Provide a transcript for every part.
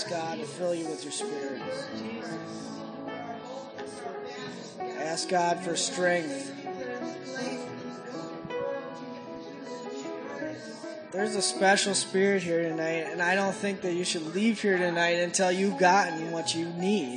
ask God to fill you with your Spirit. Ask God for strength. There's a special spirit here tonight, and I don't think that you should leave here tonight until you've gotten what you need.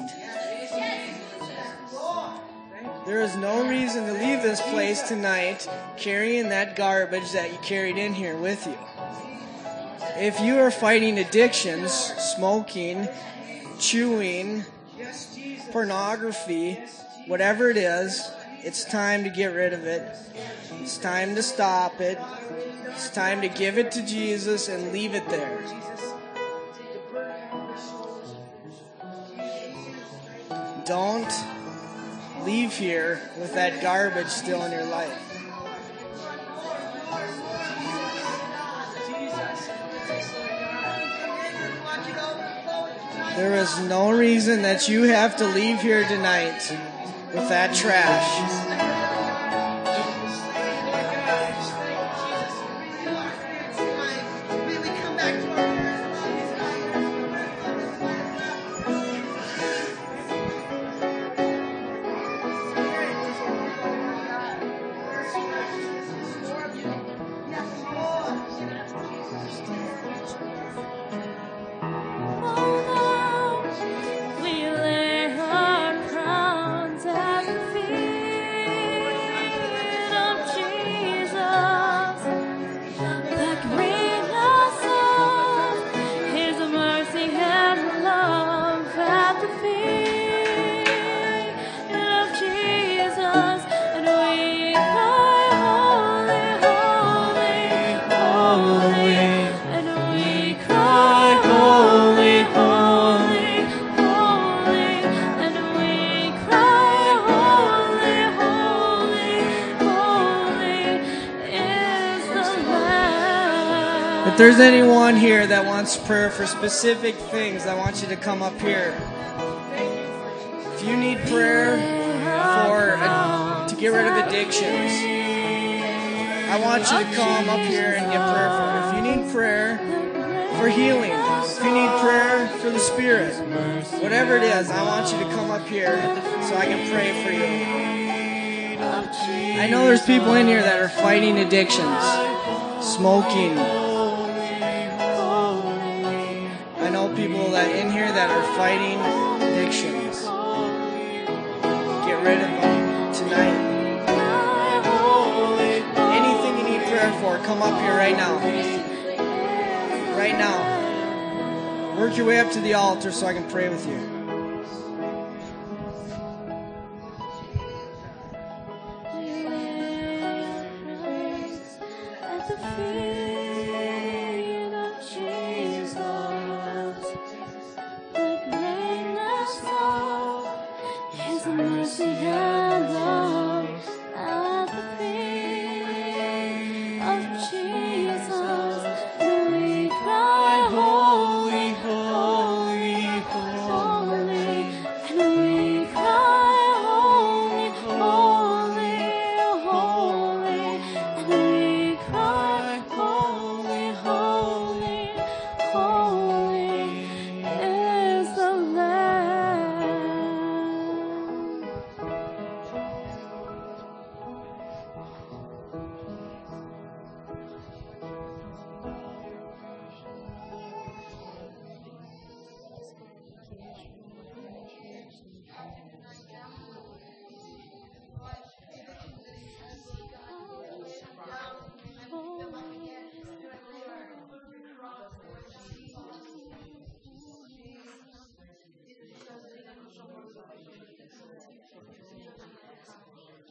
There is no reason to leave this place tonight carrying that garbage that you carried in here with you. If you are fighting addictions, smoking, chewing, pornography, whatever it is, it's time to get rid of it. It's time to stop it. It's time to give it to Jesus and leave it there. Don't leave here with that garbage still in your life. There is no reason that you have to leave here tonight with that trash. If there's anyone here that wants prayer for specific things, I want you to come up here. If you need prayer to get rid of addictions, I want you to come up here and get prayer for it. If you need prayer for healing, if you need prayer for the Spirit, whatever it is, I want you to come up here so I can pray for you. I know there's people in here that are fighting addictions, smoking. I know people that in here that are fighting addictions. Get rid of them tonight. Anything you need prayer for, come up here right now. Right now. Work your way up to the altar so I can pray with you. At the feet.